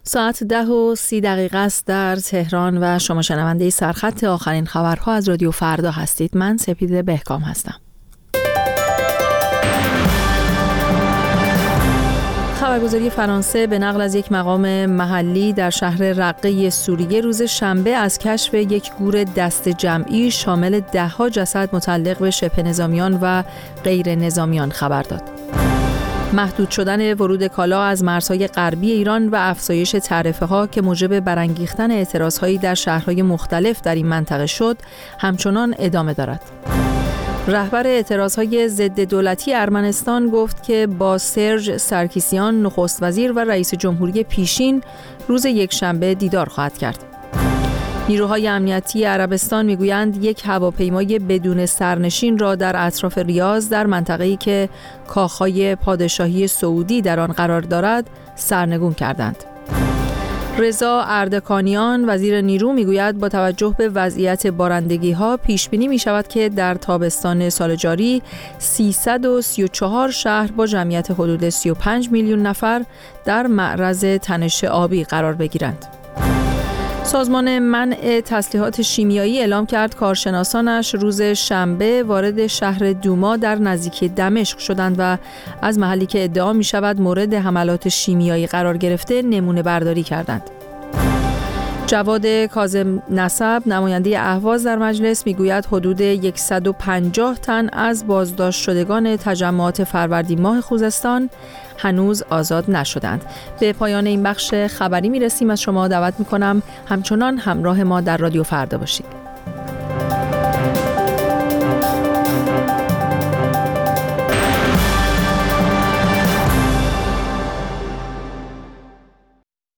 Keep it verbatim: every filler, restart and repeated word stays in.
ساعت ده و سی دقیقه است در تهران و شما شنونده سرخط آخرین خبرها از رادیو فردا هستید. من سپیده بهکام هستم. خبرگزاری فرانسه به نقل از یک مقام محلی در شهر رقه سوریه روز شنبه از کشف یک گور دست جمعی شامل ده‌ها جسد متعلق به شبه نظامیان و غیر نظامیان خبر داد. محدود شدن ورود کالا از مرزهای غربی ایران و افزایش تعرفه‌ها که موجب برانگیختن اعتراضهایی در شهرهای مختلف در این منطقه شد، همچنان ادامه دارد. رهبر اعتراضهای ضد دولتی ارمنستان گفت که با سرژ سارکیسیان نخست وزیر و رئیس جمهوری پیشین روز یکشنبه دیدار خواهد کرد. نیروهای امنیتی عربستان میگویند یک هواپیمای بدون سرنشین را در اطراف ریاض در منطقه‌ای که کاخهای پادشاهی سعودی در آن قرار دارد سرنگون کردند. رضا اردکانیان وزیر نیرو میگوید با توجه به وضعیت بارندگی‌ها پیش بینی می‌شود که در تابستان سال جاری سیصد و سی و چهار شهر با جمعیت حدود سی و پنج میلیون نفر در معرض تنش آبی قرار بگیرند. سازمان منع تسلیحات شیمیایی اعلام کرد کارشناسانش روز شنبه وارد شهر دوما در نزدیکی دمشق شدند و از محلی که ادعا می شود مورد حملات شیمیایی قرار گرفته نمونه برداری کردند. جواد کاظم نسب نماینده اهواز در مجلس میگوید حدود صد و پنجاه تن از بازداشت شدگان تجمعات فروردین ماه خوزستان هنوز آزاد نشدند. به پایان این بخش خبری میرسیم. از شما دعوت میکنم همچنان همراه ما در رادیو فردا باشید.